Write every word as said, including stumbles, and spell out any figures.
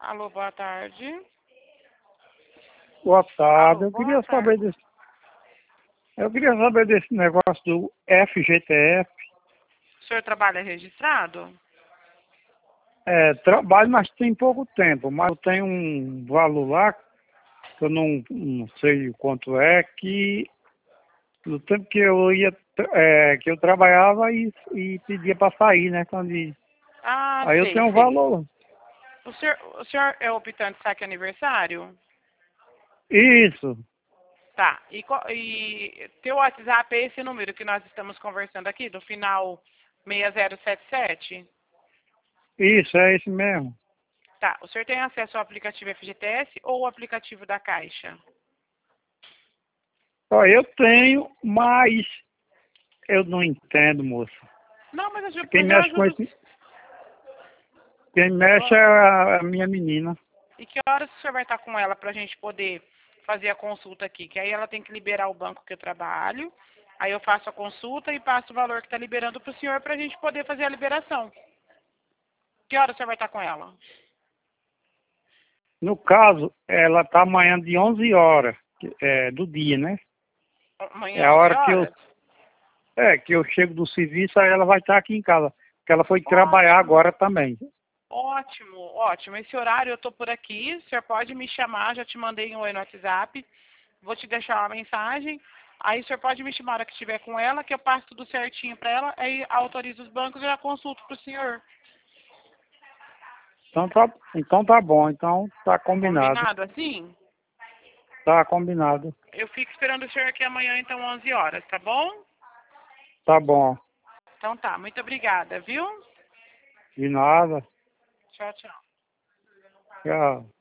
Alô, boa tarde. Boa tarde. Alô, Eu boa queria tarde. saber desse, eu queria saber desse negócio do F G T F. O senhor trabalha registrado? É, trabalho, mas tem pouco tempo, mas eu tenho um valor lá que eu não, não sei o quanto é, que no tempo que eu ia, é, que eu trabalhava e, e pedia para sair, né? Quando, Ah, aí eu sei, tenho um sei. valor. O senhor, o senhor é optante saque aniversário? Isso, Tá. E, qual- e teu WhatsApp é esse número que nós estamos conversando aqui, do final seis zero sete sete? isso, é isso mesmo. Tá. O senhor tem acesso ao aplicativo F G T S ou o aplicativo da Caixa? Ó, eu tenho, mas eu não entendo, moça. Não, mas eu, ju- Quem mas eu mexe com ajudo. esse, quem mexe é a, a minha menina. E que horas o senhor vai estar com ela para a gente poder fazer a consulta aqui? Que aí ela tem que liberar o banco que eu trabalho. Aí eu faço a consulta e passo o valor que está liberando para o senhor para a gente poder fazer a liberação. Que horas o senhor vai estar com ela? No caso, ela tá amanhã de onze horas, que- é, do dia, né? É Amanhã, a onze hora que eu, horas? é, que eu chego do serviço, aí ela vai estar aqui em casa. Porque ela foi trabalhar Ótimo, agora também. ótimo, ótimo. Esse horário eu estou por aqui. O senhor pode me chamar, já te mandei um oi no WhatsApp. Vou te deixar uma mensagem. Aí o senhor pode me chamar a hora que estiver com ela, que eu passo tudo certinho para ela. Aí autorizo os bancos e já consulto para o senhor. Então tá, então tá bom, então tá combinado. Combinado assim? Tá combinado. Eu fico esperando o senhor aqui amanhã, então, onze horas, tá bom? Tá bom. Então tá, muito obrigada, viu? De nada. Tchau, tchau. Tchau.